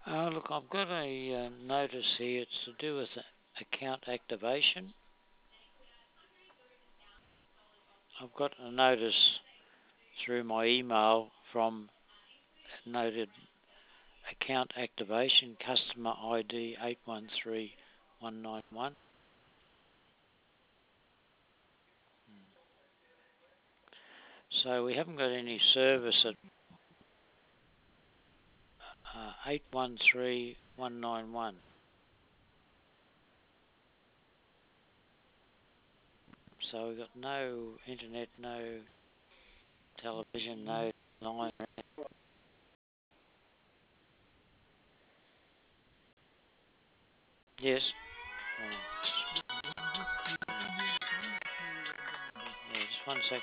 Look, I've got a notice here. It's to do with account activation. I've got a notice through my email from noted account activation, customer ID 813191. So we haven't got any service at 813191. So we've got no internet, no television, no line. Yes. Yeah, just 1 second.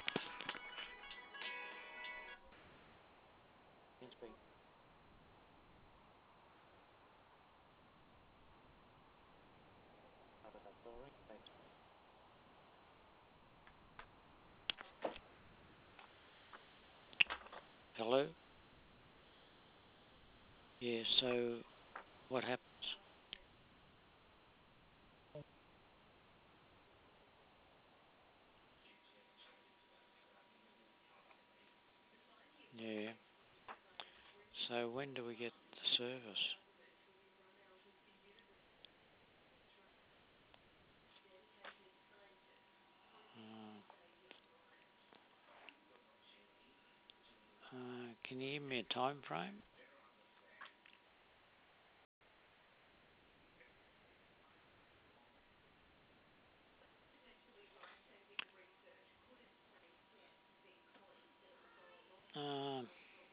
Hello? Yeah, so what happens? Yeah. So when do we get the service? Can you give me a time frame? Um,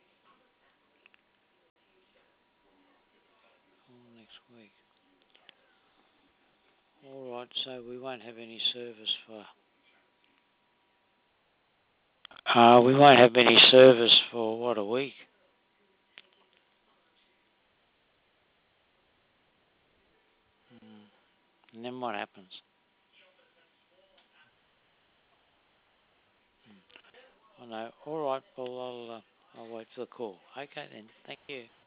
Next week. All right, so we won't have any service for. We won't have any service for what, a week? And then what happens? I know. All right. Well, I'll wait for the call. Okay then. Thank you.